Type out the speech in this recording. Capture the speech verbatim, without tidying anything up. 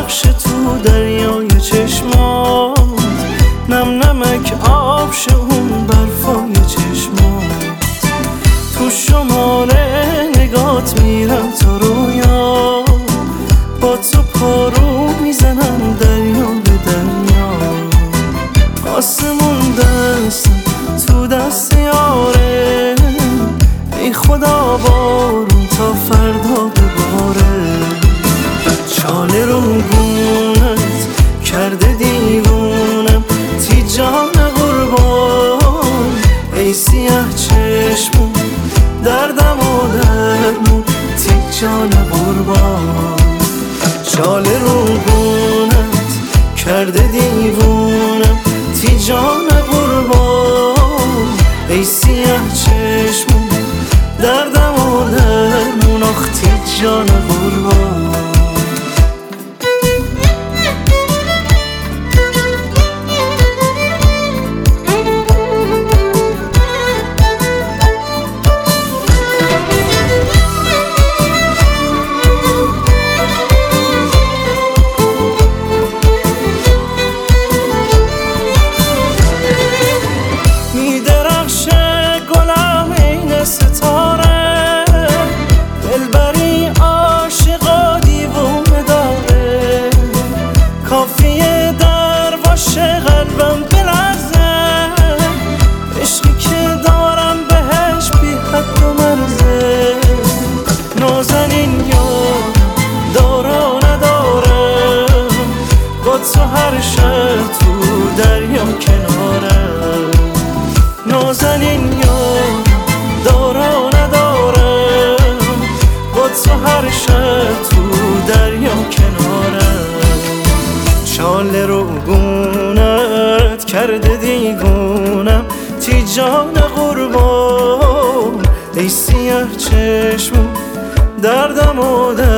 نقش تو دریای چشمات، نم نمک آب شه اون برفای چشمات. تو شمال نگات میرم تا رویا، با تو پارو میزنم دریا به دریا. آسمون دستم تو دست یاره، ای خدا بارون تا فردا بباره. چاله رو گونت کرده دیوونم، تی جان قربان ای سیاه چشمون، دردم و درمون تی جان قربان. چاله رو گونت کرده دیوونم، تی جان قربان ای سیاه چشمون، دردم و درمون آخ تی جان قربان. ستاره دلبری عاشقا دیوونه داره، کافیه در باشه قلبم بلرزه. عشقی که دارم بهش بی حد و مرزه. نازنین یار دارا ندارم، با تو هر شب تو دریا کنارم. نازنین یار دارا ندارم، با تو هر شب تو دریا کنارم. چاله رو گونت کرده دیوونم، تی جان قربان ای سیاه چشمون، دردم و